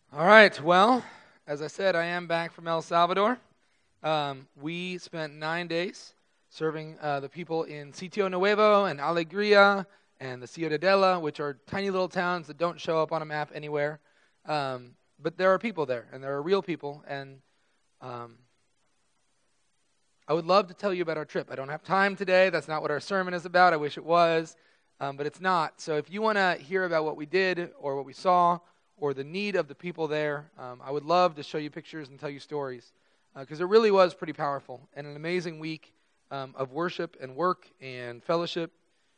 All right. Well, as I said, I am back from El Salvador. We spent 9 days serving the people in Sitio Nuevo and Alegria and the Ciudadela, which are tiny little towns that don't show up on a map anywhere. But there are people there, and there are real people. And I would love to tell you about our trip. I don't have time today. That's not what our sermon is about. I wish it was, but it's not. So if you want to hear about what we did or what we saw, or the need of the people there, I would love to show you pictures and tell you stories, because it really was pretty powerful and an amazing week of worship and work and fellowship,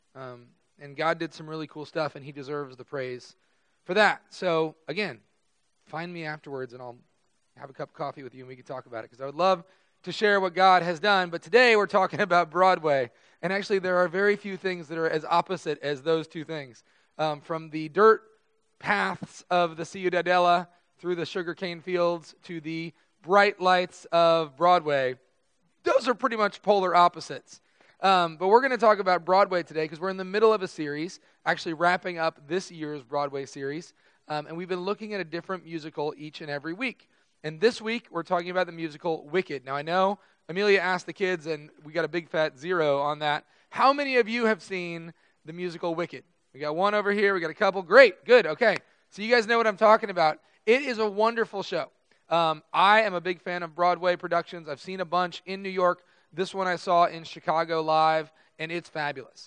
and God did some really cool stuff, and He deserves the praise for that. So again, find me afterwards, and I'll have a cup of coffee with you, and we can talk about it, because I would love to share what God has done. But today we're talking about Broadway, and actually there are very few things that are as opposite as those two things. From the dirt paths of the Ciudadela through the sugarcane fields to the bright lights of Broadway, those are pretty much polar opposites. But we're going to talk about Broadway today because we're in the middle of a series, actually wrapping up this year's Broadway series, and we've been looking at a different musical each and every week. And this week, we're talking about the musical Wicked. Now, I know Amelia asked the kids, and we got a big fat 0 on that. How many of you have seen the musical Wicked? We got one over here. We got a couple. Great. Good. Okay. So you guys know what I'm talking about. It is a wonderful show. I am a big fan of Broadway productions. I've seen a bunch in New York. This one I saw in Chicago live, and it's fabulous.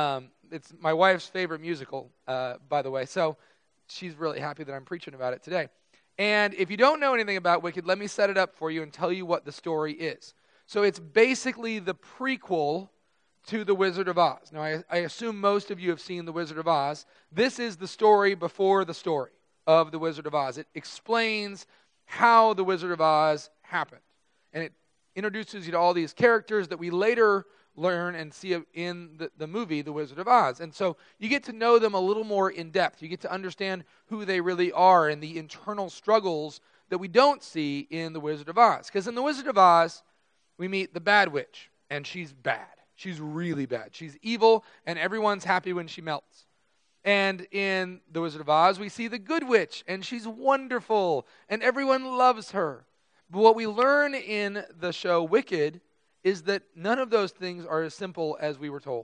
It's my wife's favorite musical, by the way. So she's really happy that I'm preaching about it today. And if you don't know anything about Wicked, let me set it up for you and tell you what the story is. So it's basically the prequel to The Wizard of Oz. Now, I assume most of you have seen The Wizard of Oz. This is the story before the story of The Wizard of Oz. It explains how The Wizard of Oz happened. And it introduces you to all these characters that we later learn and see in the movie The Wizard of Oz. And so you get to know them a little more in depth. You get to understand who they really are and the internal struggles that we don't see in The Wizard of Oz. Because in The Wizard of Oz, we meet the Bad Witch, and she's bad. She's really bad. She's evil, and everyone's happy when she melts. And in The Wizard of Oz, we see the Good Witch, and she's wonderful, and everyone loves her. But what we learn in the show Wicked is that none of those things are as simple as we were told.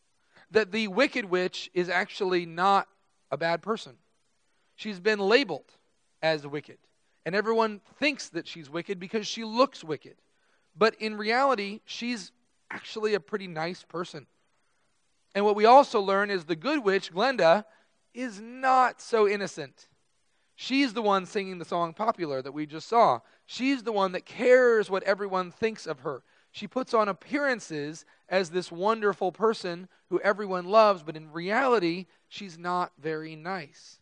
That the Wicked Witch is actually not a bad person. She's been labeled as wicked, and everyone thinks that she's wicked because she looks wicked. But in reality, she's actually a pretty nice person. And what we also learn is the Good Witch, Glenda, is not so innocent. She's the one singing the song Popular that we just saw. She's the one that cares what everyone thinks of her. She puts on appearances as this wonderful person who everyone loves, but in reality, she's not very nice.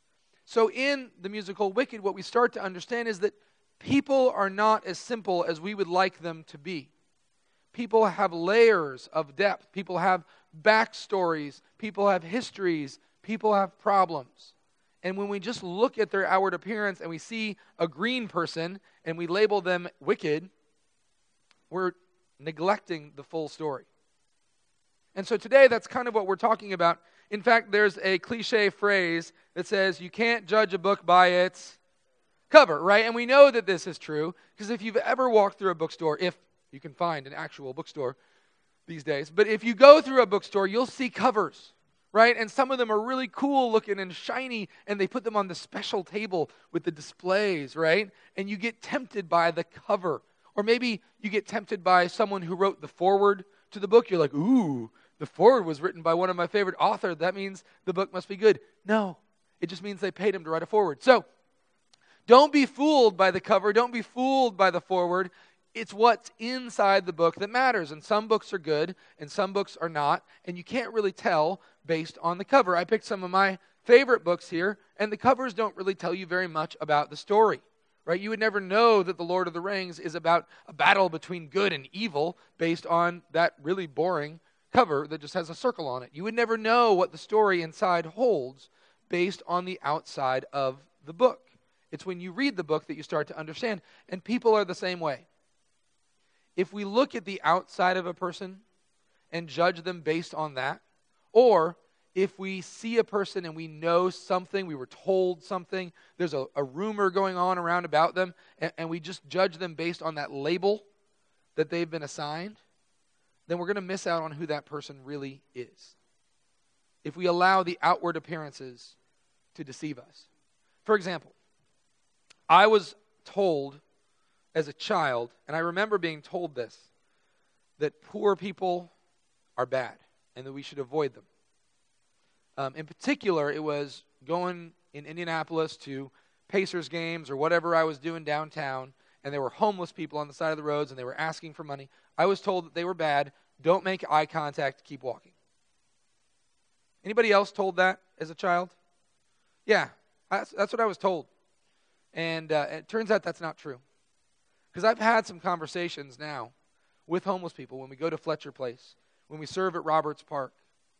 So in the musical Wicked, what we start to understand is that people are not as simple as we would like them to be. People have layers of depth. People have backstories. People have histories. People have problems. And when we just look at their outward appearance and we see a green person and we label them wicked, we're neglecting the full story. And so today, that's kind of what we're talking about. In fact, there's a cliche phrase that says, you can't judge a book by its cover, right? And we know that this is true, because if you've ever walked through a bookstore, if you can find an actual bookstore these days, but if you go through a bookstore, you'll see covers, right? And some of them are really cool looking and shiny, and they put them on the special table with the displays, right? And you get tempted by the cover. Or maybe you get tempted by someone who wrote the foreword to the book. You're like, ooh, the foreword was written by one of my favorite authors. That means the book must be good. No, it just means they paid him to write a foreword. So don't be fooled by the cover. Don't be fooled by the foreword. It's what's inside the book that matters. And some books are good and some books are not. And you can't really tell based on the cover. I picked some of my favorite books here, and the covers don't really tell you very much about the story. Right? You would never know that The Lord of the Rings is about a battle between good and evil based on that really boring cover that just has a circle on it. You would never know what the story inside holds based on the outside of the book. It's when you read the book that you start to understand. And people are the same way. If we look at the outside of a person and judge them based on that, or if we see a person and we know something, we were told something, there's a rumor going on around about them, and we just judge them based on that label that they've been assigned, then we're going to miss out on who that person really is. If we allow the outward appearances to deceive us. For example, I was told as a child, and I remember being told this, that poor people are bad and that we should avoid them. In particular, it was going in Indianapolis to Pacers games or whatever I was doing downtown, and there were homeless people on the side of the roads and they were asking for money. I was told that they were bad. Don't make eye contact. Keep walking. Anybody else told that as a child? Yeah, that's what I was told. And it turns out that's not true. Because I've had some conversations now with homeless people when we go to Fletcher Place, when we serve at Roberts Park.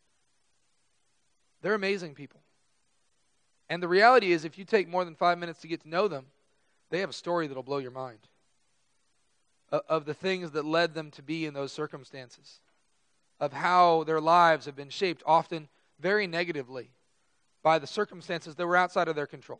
They're amazing people. And the reality is, if you take more than 5 minutes to get to know them, they have a story that'll blow your mind of the things that led them to be in those circumstances, of how their lives have been shaped, often very negatively, by the circumstances that were outside of their control.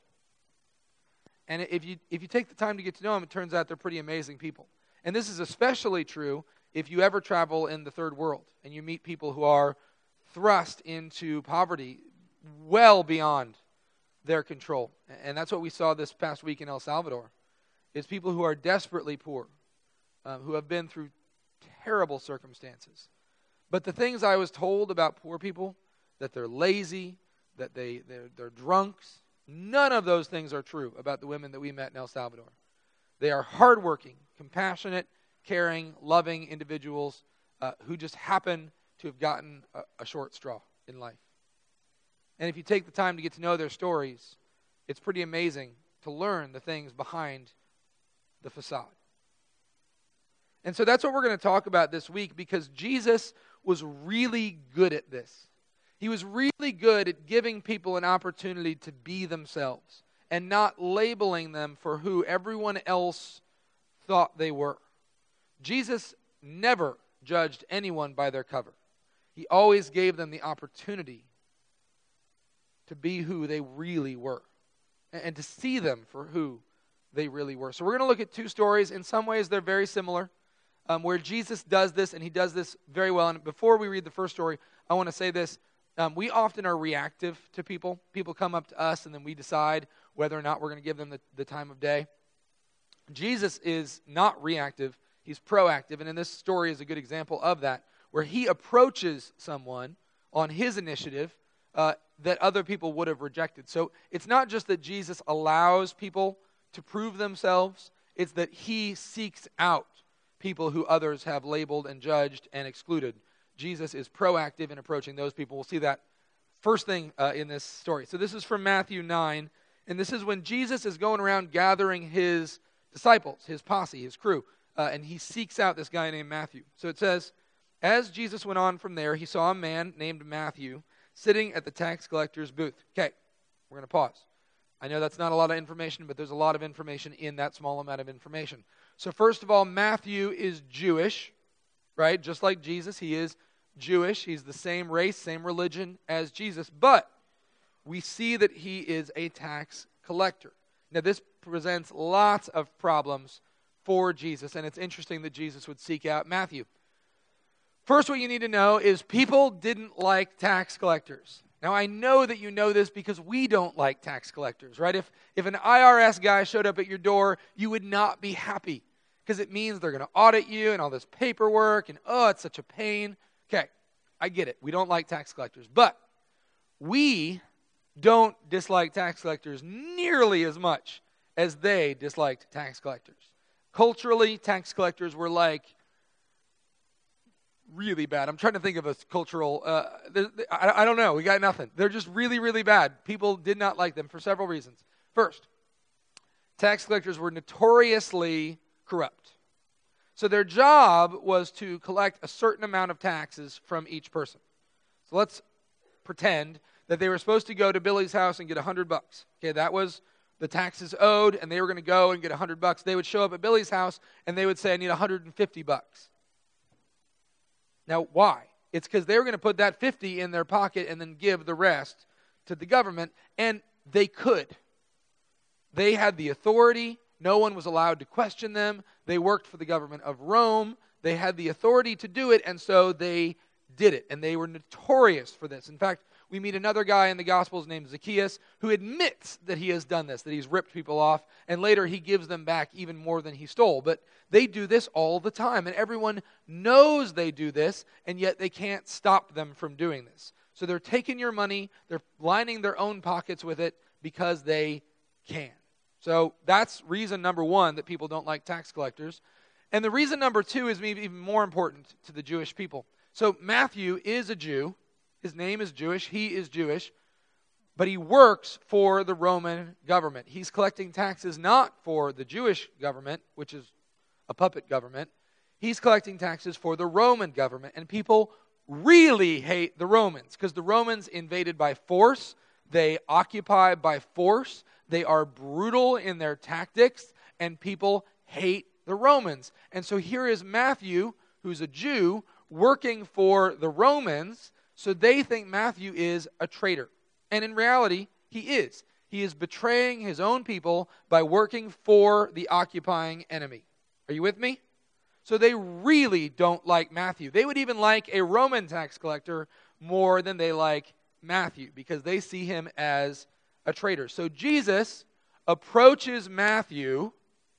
And if you take the time to get to know them, it turns out they're pretty amazing people. And this is especially true if you ever travel in the third world and you meet people who are thrust into poverty well beyond their control. And that's what we saw this past week in El Salvador, is people who are desperately poor, who have been through terrible circumstances. But the things I was told about poor people, that they're lazy, that they're drunks, none of those things are true about the women that we met in El Salvador. They are hardworking, compassionate, caring, loving individuals who just happen to have gotten a short straw in life. And if you take the time to get to know their stories, it's pretty amazing to learn the things behind the facade. And so that's what we're going to talk about this week, because Jesus was really good at this. He was really good at giving people an opportunity to be themselves and not labeling them for who everyone else thought they were. Jesus never judged anyone by their cover. He always gave them the opportunity to be who they really were and to see them for who they really were. So we're going to look at two stories. In some ways, they're very similar, where Jesus does this, and he does this very well. And before we read the first story, I want to say this. We often are reactive to people. People come up to us, and then we decide whether or not we're going to give them the time of day. Jesus is not reactive. He's proactive, and in this story is a good example of that, where he approaches someone on his initiative that other people would have rejected. So it's not just that Jesus allows people to prove themselves, it's that he seeks out people who others have labeled and judged and excluded. Jesus is proactive in approaching those people. We'll see that first thing in this story. So this is from Matthew 9, and this is when Jesus is going around gathering his disciples, his posse, his crew, and he seeks out this guy named Matthew. So it says, as Jesus went on from there, he saw a man named Matthew sitting at the tax collector's booth. Okay, we're going to pause. I know that's not a lot of information, but there's a lot of information in that small amount of information. So first of all, Matthew is Jewish, right? Just like Jesus, he is Jewish. He's the same race, same religion as Jesus, but we see that he is a tax collector. Now, this presents lots of problems for Jesus, and it's interesting that Jesus would seek out Matthew. First, what you need to know is people didn't like tax collectors. Now, I know that you know this because we don't like tax collectors, right? If an IRS guy showed up at your door, you would not be happy because it means they're going to audit you and all this paperwork, and oh, it's such a pain. Okay, I get it. We don't like tax collectors, but we don't dislike tax collectors nearly as much as they disliked tax collectors. Culturally, tax collectors were like really bad. I'm trying to think of a cultural, I don't know. We got nothing. They're just really, really bad. People did not like them for several reasons. First, tax collectors were notoriously corrupt. So their job was to collect a certain amount of taxes from each person. So let's pretend that they were supposed to go to Billy's house and get $100. Okay, that was the taxes owed, and they were going to go and get $100. They would show up at Billy's house, and they would say, I need $150. Now, why? It's because they were going to put that 50 in their pocket and then give the rest to the government. And they could. They had the authority. No one was allowed to question them. They worked for the government of Rome. They had the authority to do it, and so they did it. And they were notorious for this. In fact, we meet another guy in the Gospels named Zacchaeus who admits that he has done this, that he's ripped people off, and later he gives them back even more than he stole. But they do this all the time, and everyone knows they do this, and yet they can't stop them from doing this. So they're taking your money, they're lining their own pockets with it because they can. So that's reason number one that people don't like tax collectors. And the reason number two is maybe even more important to the Jewish people. So Matthew is a Jew. His name is Jewish. He is Jewish. But he works for the Roman government. He's collecting taxes not for the Jewish government, which is a puppet government. He's collecting taxes for the Roman government. And people really hate the Romans because the Romans invaded by force. They occupy by force. They are brutal in their tactics. And people hate the Romans. And so here is Matthew, who's a Jew, working for the Romans. So they think Matthew is a traitor. And in reality, he is. He is betraying his own people by working for the occupying enemy. Are you with me? So they really don't like Matthew. They would even like a Roman tax collector more than they like Matthew because they see him as a traitor. So Jesus approaches Matthew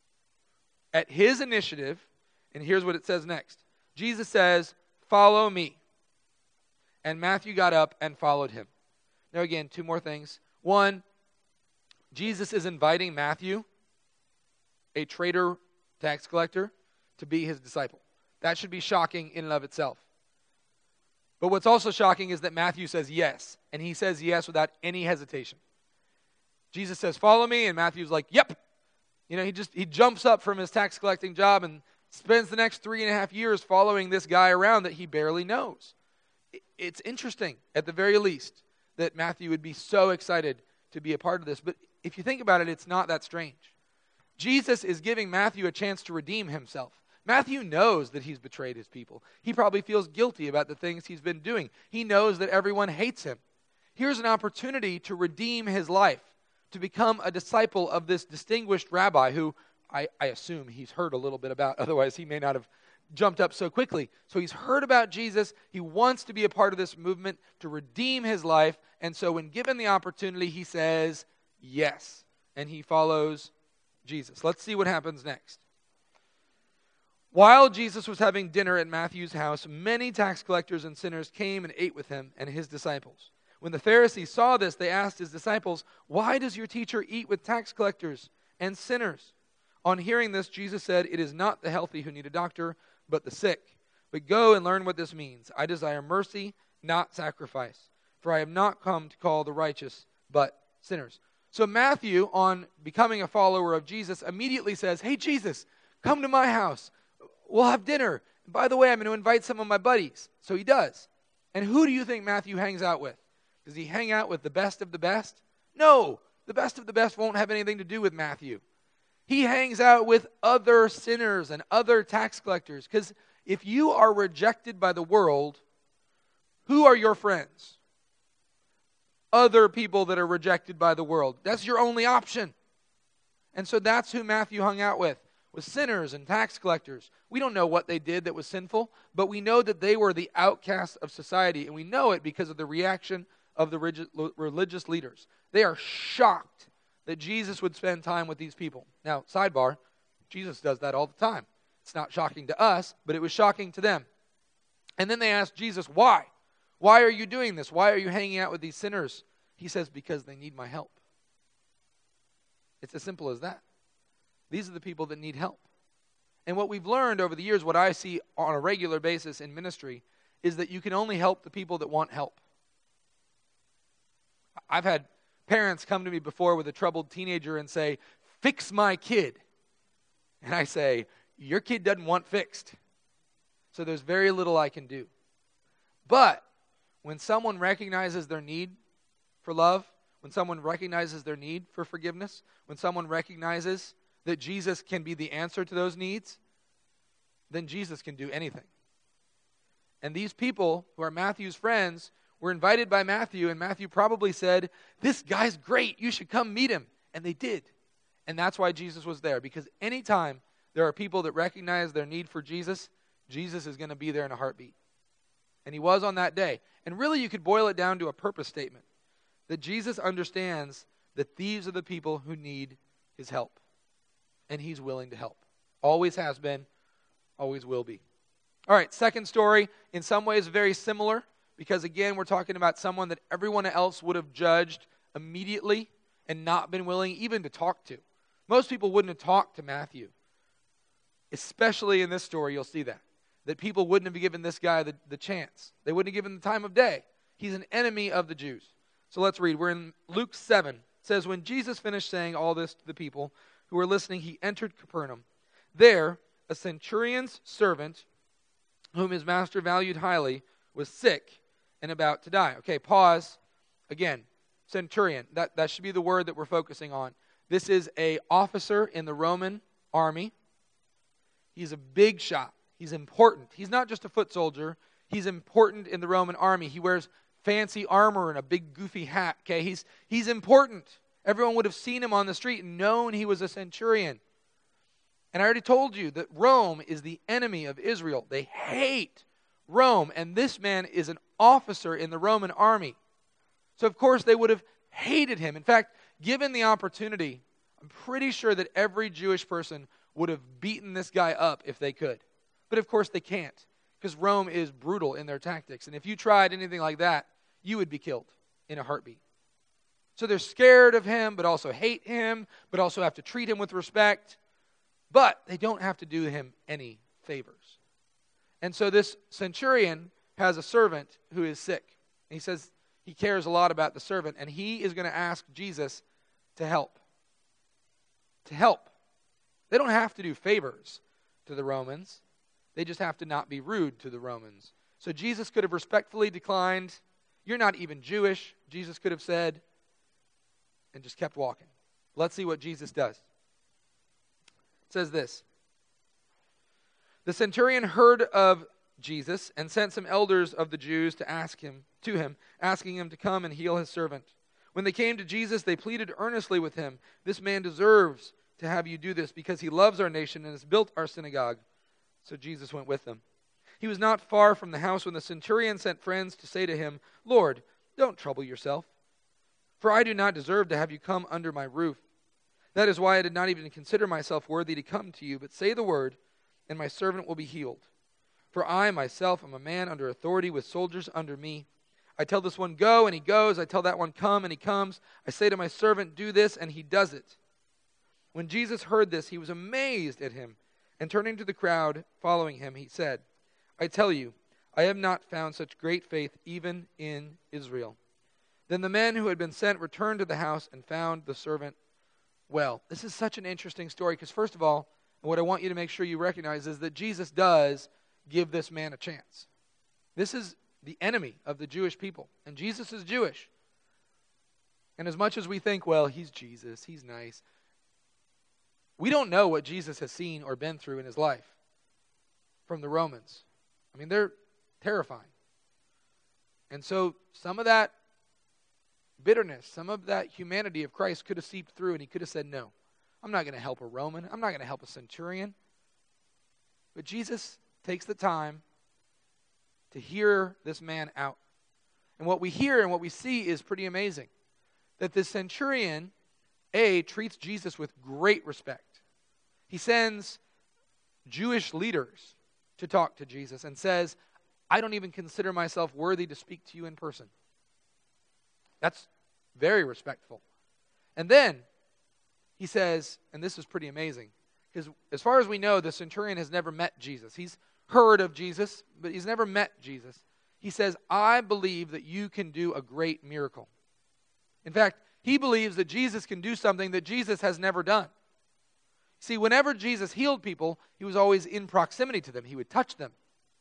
at his initiative, and here's what it says next. Jesus says, "Follow me." And Matthew got up and followed him. Now again, two more things. One, Jesus is inviting Matthew, a traitor tax collector, to be his disciple. That should be shocking in and of itself. But what's also shocking is that Matthew says yes, and he says yes without any hesitation. Jesus says, "Follow me," and Matthew's like, "Yep." You know, he jumps up from his tax collecting job and spends the next 3.5 years following this guy around that he barely knows. It's interesting, at the very least, that Matthew would be so excited to be a part of this. But if you think about it, it's not that strange. Jesus is giving Matthew a chance to redeem himself. Matthew knows that he's betrayed his people. He probably feels guilty about the things he's been doing. He knows that everyone hates him. Here's an opportunity to redeem his life, to become a disciple of this distinguished rabbi who I assume he's heard a little bit about. Otherwise, he may not have jumped up so quickly. So he's heard about Jesus. He wants to be a part of this movement to redeem his life. And so when given the opportunity, he says yes. And he follows Jesus. Let's see what happens next. While Jesus was having dinner at Matthew's house, many tax collectors and sinners came and ate with him and his disciples. When the Pharisees saw this, they asked his disciples, "Why does your teacher eat with tax collectors and sinners?" On hearing this, Jesus said, "It is not the healthy who need a doctor, but the sick. But go and learn what this means. I desire mercy, not sacrifice. For I have not come to call the righteous, but sinners." So Matthew, on becoming a follower of Jesus, immediately says, "Hey, Jesus, come to my house. We'll have dinner. By the way, I'm going to invite some of my buddies." So he does. And who do you think Matthew hangs out with? Does he hang out with the best of the best? No, the best of the best won't have anything to do with Matthew. He hangs out with other sinners and other tax collectors. Because if you are rejected by the world, who are your friends? Other people that are rejected by the world. That's your only option. And so that's who Matthew hung out with sinners and tax collectors. We don't know what they did that was sinful, but we know that they were the outcasts of society, and we know it because of the reaction of the religious leaders. They are shocked that Jesus would spend time with these people. Now, sidebar, Jesus does that all the time. It's not shocking to us, but it was shocking to them. And then they asked Jesus, "Why? Why are you doing this? Why are you hanging out with these sinners?" He says, "Because they need my help." It's as simple as that. These are the people that need help. And what we've learned over the years, what I see on a regular basis in ministry, is that you can only help the people that want help. I've had parents come to me before with a troubled teenager and say, "Fix my kid." And I say, "Your kid doesn't want fixed." So there's very little I can do. But when someone recognizes their need for love, when someone recognizes their need for forgiveness, when someone recognizes that Jesus can be the answer to those needs, then Jesus can do anything. And these people, who are Matthew's friends, were invited by Matthew, and Matthew probably said, "This guy's great, you should come meet him." And they did. And that's why Jesus was there, because anytime there are people that recognize their need for Jesus, Jesus is going to be there in a heartbeat. And he was on that day. And really, you could boil it down to a purpose statement, that Jesus understands that these are the people who need his help. And he's willing to help. Always has been, always will be. All right, second story, in some ways very similar, because again, we're talking about someone that everyone else would have judged immediately and not been willing even to talk to. Most people wouldn't have talked to Matthew. Especially in this story, you'll see that people wouldn't have given this guy the chance. They wouldn't have given the time of day. He's an enemy of the Jews. So let's read. We're in Luke 7. It says, when Jesus finished saying all this to the people who were listening, he entered Capernaum. There, a centurion's servant, whom his master valued highly, was sick and about to die. Okay, pause. Again, centurion. That should be the word that we're focusing on. This is an officer in the Roman army. He's a big shot. He's important. He's not just a foot soldier. He's important in the Roman army. He wears fancy armor and a big goofy hat. Okay, he's important. Everyone would have seen him on the street and known he was a centurion. And I already told you that Rome is the enemy of Israel. They hate Rome. And this man is an officer in the Roman army. So of course they would have hated him. In fact, given the opportunity, I'm pretty sure that every Jewish person would have beaten this guy up if they could. But of course they can't, because Rome is brutal in their tactics. And if you tried anything like that, you would be killed in a heartbeat. So they're scared of him, but also hate him, but also have to treat him with respect. But they don't have to do him any favors. And so this centurion has a servant who is sick. And he says he cares a lot about the servant, and he is going to ask Jesus to help. To help. They don't have to do favors to the Romans. They just have to not be rude to the Romans. So Jesus could have respectfully declined. You're not even Jewish, Jesus could have said, and just kept walking. Let's see what Jesus does. It says this. The centurion heard of Jesus and sent some elders of the Jews to him, asking him to come and heal his servant. When they came to Jesus, they pleaded earnestly with him, "This man deserves to have you do this because he loves our nation and has built our synagogue." So Jesus went with them. He was not far from the house when the centurion sent friends to say to him, "Lord, don't trouble yourself, for I do not deserve to have you come under my roof. That is why I did not even consider myself worthy to come to you, but say the word, and my servant will be healed. For I myself am a man under authority with soldiers under me. I tell this one, go, and he goes. I tell that one, come, and he comes. I say to my servant, do this, and he does it." When Jesus heard this, he was amazed at him, and turning to the crowd following him, he said, "I tell you, I have not found such great faith even in Israel." Then the men who had been sent returned to the house and found the servant well. This is such an interesting story because, first of all, what I want you to make sure you recognize is that Jesus does give this man a chance. This is the enemy of the Jewish people, and Jesus is Jewish. And as much as we think, well, he's Jesus, he's nice, we don't know what Jesus has seen or been through in his life from the Romans. I mean, they're terrifying. And so some of that bitterness, some of that humanity of Christ could have seeped through, and he could have said, "No, I'm not going to help a Roman. I'm not going to help a centurion." But Jesus takes the time to hear this man out. And what we hear and what we see is pretty amazing. That this centurion, treats Jesus with great respect. He sends Jewish leaders to talk to Jesus and says, "I don't even consider myself worthy to speak to you in person." That's very respectful. And then he says, and this is pretty amazing, because as far as we know, the centurion has never met Jesus. He's heard of Jesus, but he's never met Jesus. He says, "I believe that you can do a great miracle." In fact, he believes that Jesus can do something that Jesus has never done. See, whenever Jesus healed people, he was always in proximity to them. He would touch them.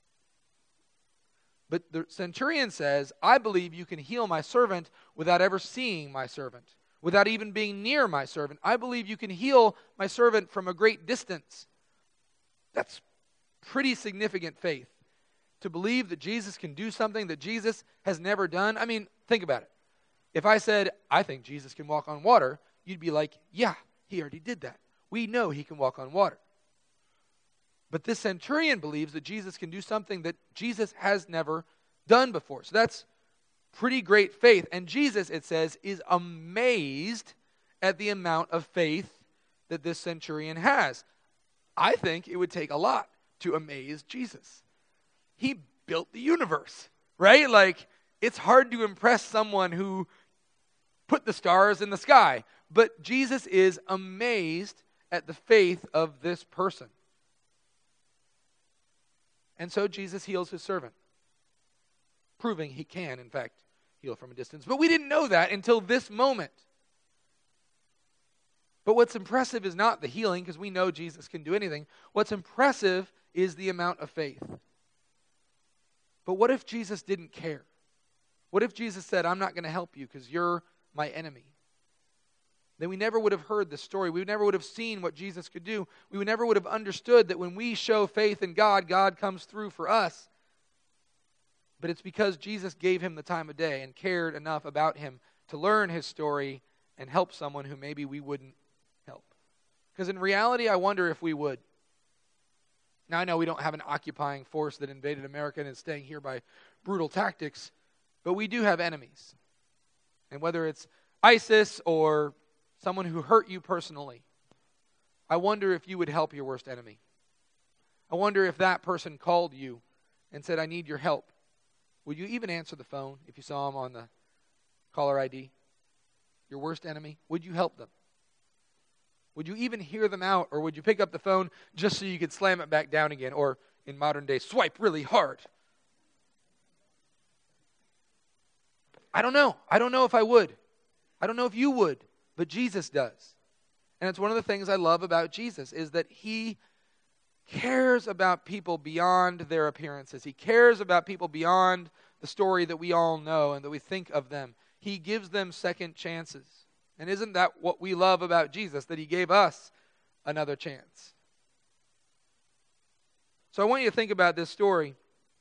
But the centurion says, "I believe you can heal my servant without ever seeing my servant, without even being near my servant. I believe you can heal my servant from a great distance." That's pretty significant faith to believe that Jesus can do something that Jesus has never done. I mean, think about it. If I said, I think Jesus can walk on water, you'd be like, yeah, he already did that. We know he can walk on water. But this centurion believes that Jesus can do something that Jesus has never done before. So that's pretty great faith. And Jesus, it says, is amazed at the amount of faith that this centurion has. I think it would take a lot to amaze Jesus. He built the universe, right? Like, it's hard to impress someone who put the stars in the sky. But Jesus is amazed at the faith of this person. And so Jesus heals his servant, proving he can, in fact, heal from a distance. But we didn't know that until this moment. But what's impressive is not the healing, because we know Jesus can do anything. What's impressive is the amount of faith. But what if Jesus didn't care? What if Jesus said, I'm not going to help you because you're my enemy? Then we never would have heard this story. We never would have seen what Jesus could do. We never would have understood that when we show faith in God, God comes through for us. But it's because Jesus gave him the time of day and cared enough about him to learn his story and help someone who maybe we wouldn't help. Because in reality, I wonder if we would. Now, I know we don't have an occupying force that invaded America and is staying here by brutal tactics, but we do have enemies. And whether it's ISIS or someone who hurt you personally, I wonder if you would help your worst enemy. I wonder if that person called you and said, I need your help. Would you even answer the phone if you saw him on the caller ID? Your worst enemy? Would you help them? Would you even hear them out, or would you pick up the phone just so you could slam it back down again, or in modern day, swipe really hard? I don't know. I don't know if I would. I don't know if you would, but Jesus does. And it's one of the things I love about Jesus is that he cares about people beyond their appearances. He cares about people beyond the story that we all know and that we think of them. He gives them second chances. And isn't that what we love about Jesus, that he gave us another chance? So I want you to think about this story.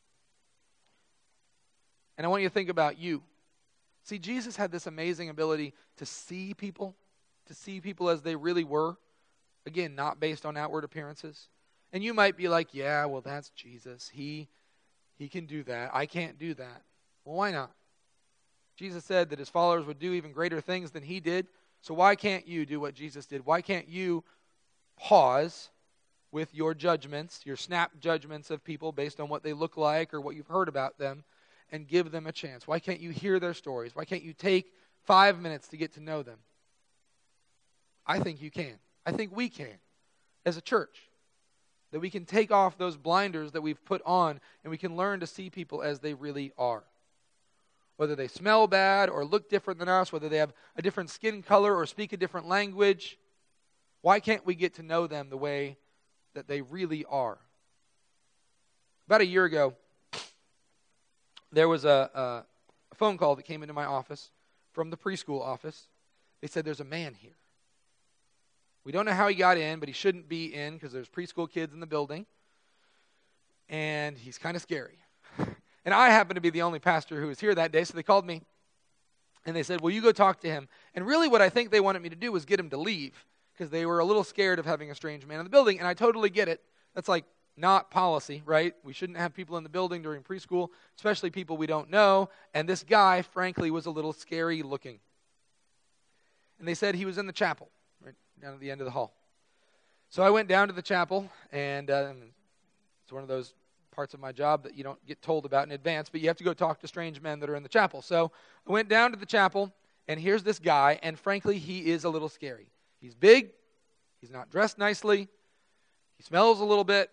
And I want you to think about you. See, Jesus had this amazing ability to see people as they really were. Again, not based on outward appearances. And you might be like, yeah, well, that's Jesus. He can do that. I can't do that. Well, why not? Jesus said that his followers would do even greater things than he did. So why can't you do what Jesus did? Why can't you pause with your judgments, your snap judgments of people based on what they look like or what you've heard about them, and give them a chance? Why can't you hear their stories? Why can't you take 5 minutes to get to know them? I think you can. I think we can as a church. That we can take off those blinders that we've put on and we can learn to see people as they really are. Whether they smell bad or look different than us, whether they have a different skin color or speak a different language, why can't we get to know them the way that they really are? About a year ago, there was a phone call that came into my office from the preschool office. They said, there's a man here. We don't know how he got in, but he shouldn't be in because there's preschool kids in the building. And he's kind of scary. And I happened to be the only pastor who was here that day, so they called me. And they said, will you go talk to him? And really what I think they wanted me to do was get him to leave because they were a little scared of having a strange man in the building. And I totally get it. That's like not policy, right? We shouldn't have people in the building during preschool, especially people we don't know. And this guy, frankly, was a little scary looking. And they said he was in the chapel, right down at the end of the hall. So I went down to the chapel, and it's one of those parts of my job that you don't get told about in advance, but you have to go talk to strange men that are in the chapel. So I went down to the chapel, and here's this guy, and frankly, he is a little scary. He's big. He's not dressed nicely. He smells a little bit.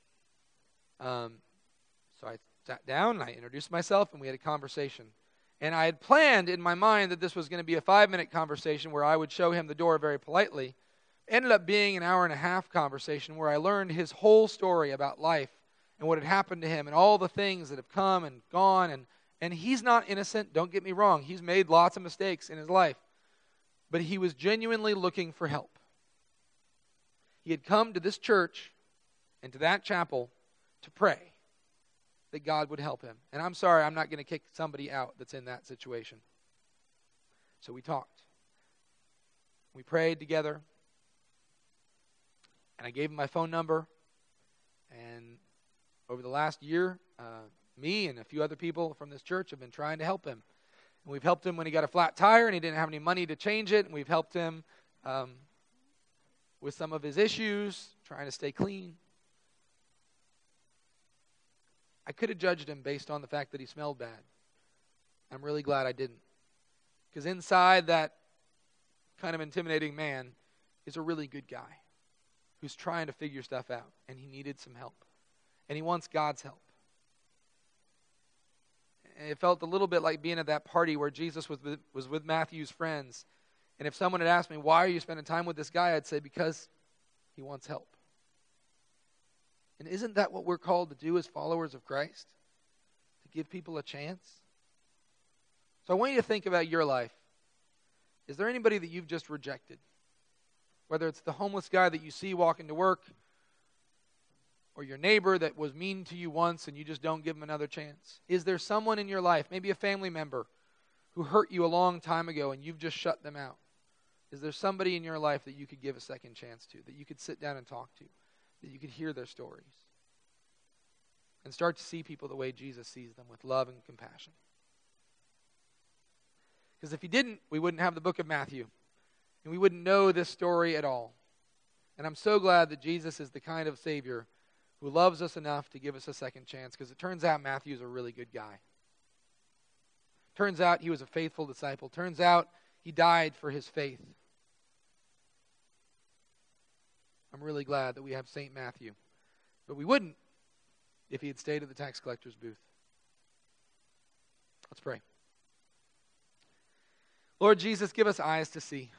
So I sat down, and I introduced myself, and we had a conversation. And I had planned in my mind that this was going to be a 5-minute conversation where I would show him the door very politely. It ended up being an hour-and-a-half conversation where I learned his whole story about life and what had happened to him and all the things that have come and gone. And he's not innocent, don't get me wrong. He's made lots of mistakes in his life. But he was genuinely looking for help. He had come to this church and to that chapel to pray. that God would help him. And I'm sorry, I'm not going to kick somebody out that's in that situation. So we talked. We prayed together. And I gave him my phone number. And over the last year, me and a few other people from this church have been trying to help him. And we've helped him when he got a flat tire and he didn't have any money to change it. And we've helped him with some of his issues, trying to stay clean. I could have judged him based on the fact that he smelled bad. I'm really glad I didn't. Because inside that kind of intimidating man is a really good guy who's trying to figure stuff out, and he needed some help. And he wants God's help. And it felt a little bit like being at that party where Jesus was with Matthew's friends. And if someone had asked me, why are you spending time with this guy? I'd say, because he wants help. And isn't that what we're called to do as followers of Christ? To give people a chance? So I want you to think about your life. Is there anybody that you've just rejected? Whether it's the homeless guy that you see walking to work, or your neighbor that was mean to you once and you just don't give him another chance. Is there someone in your life, maybe a family member, who hurt you a long time ago and you've just shut them out? Is there somebody in your life that you could give a second chance to, that you could sit down and talk to, that you could hear their stories and start to see people the way Jesus sees them, with love and compassion? Because if he didn't, we wouldn't have the book of Matthew, and we wouldn't know this story at all. And I'm so glad that Jesus is the kind of Savior who loves us enough to give us a second chance, because it turns out Matthew's a really good guy. Turns out he was a faithful disciple. Turns out he died for his faith. I'm really glad that we have St. Matthew. But we wouldn't if he had stayed at the tax collector's booth. Let's pray. Lord Jesus, give us eyes to see.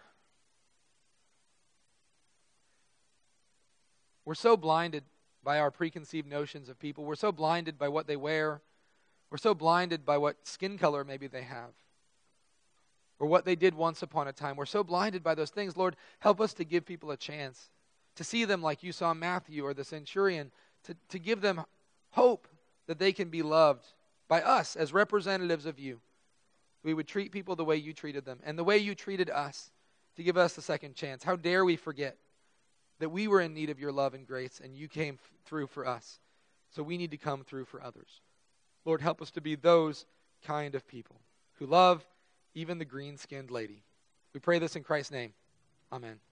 We're so blinded by our preconceived notions of people. We're so blinded by what they wear. We're so blinded by what skin color maybe they have, or what they did once upon a time. We're so blinded by those things. Lord, help us to give people a chance, to see them like you saw Matthew or the centurion, to give them hope that they can be loved by us as representatives of you. We would treat people the way you treated them and the way you treated us, to give us a second chance. How dare we forget that we were in need of your love and grace and you came through for us. So we need to come through for others. Lord, help us to be those kind of people who love even the green-skinned lady. We pray this in Christ's name. Amen.